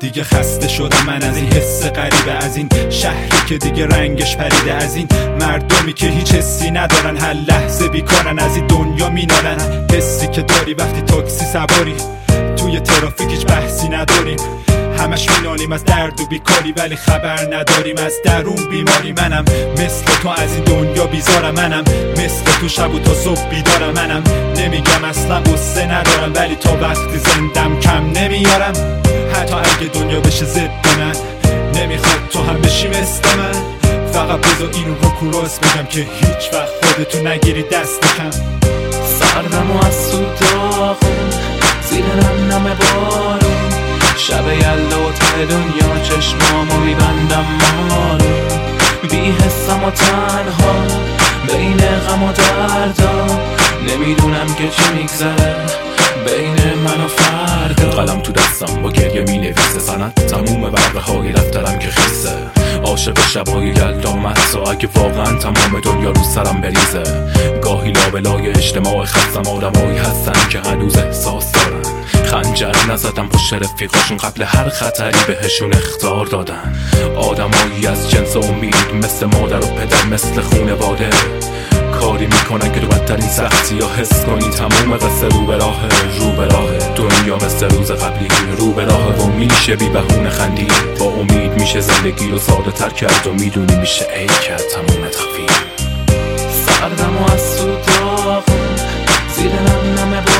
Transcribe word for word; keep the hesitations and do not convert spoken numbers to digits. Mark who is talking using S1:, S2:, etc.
S1: دیگه خسته شدم من از این حس غریبه، از این شهری که دیگه رنگش پریده، از این مردمی که هیچ حسی ندارن، هر لحظه بیکارن، از این دنیا مینالن. حسی که داری وقتی تاکسی سواری، توی ترافیک هیچ بحثی نداریم، همش مینالیم از درد و بیکاری، ولی خبر نداریم از درون بیماری. منم مثل تو از این دنیا بیزارم، منم مثل تو شب و تا صبح بیدارم، منم نمیگم اصلا قصه ندارم، ولی تا وقتی زندم کم نمیارم. حتی اگه دنیا بشه ضد من، نمیخواد تو هم بشی مثل من. فقط بذار این رو کوراس بگم که هیچ وقت خودتو نگیری دست کم.
S2: سردم و از تو داغون، زیر نم نم بارون، شب یلدا و ته دنیا چشمامو میبندم مارون. بی حسم و تنها بین غم و دردم، نمیدونم که چی میگذره بین من و فردا.
S3: قلم تو دستم با گریه می نویسه سند، تموم ورقه های دفترم که خیسه. عاشق شبای یلدا محض، اگه واقعا تمام دنیا رو سرم بریزه. گاهی لابلای اجتماع خستم آدمایی هستن که هنوز احساس دارن. خنجر نزدم پشت رفیقاشون، قبل هر خطری بهشون اخطار دادن. آدمایی از جنس امید، مثل مادر و پدر، مثل خونواده، کاری میکنن که تو بدترین سختی ها حس کنی تموم قصه رو به راه. رو به راه دنیا مثل روز قبلی، رو به راه و میشه بی بهونه خندی. با امید میشه زندگی رو ساده تر کرد و میدونی میشه ای کرد تموم تخفیم.
S2: سردم و از تو داغون، زیر نم نم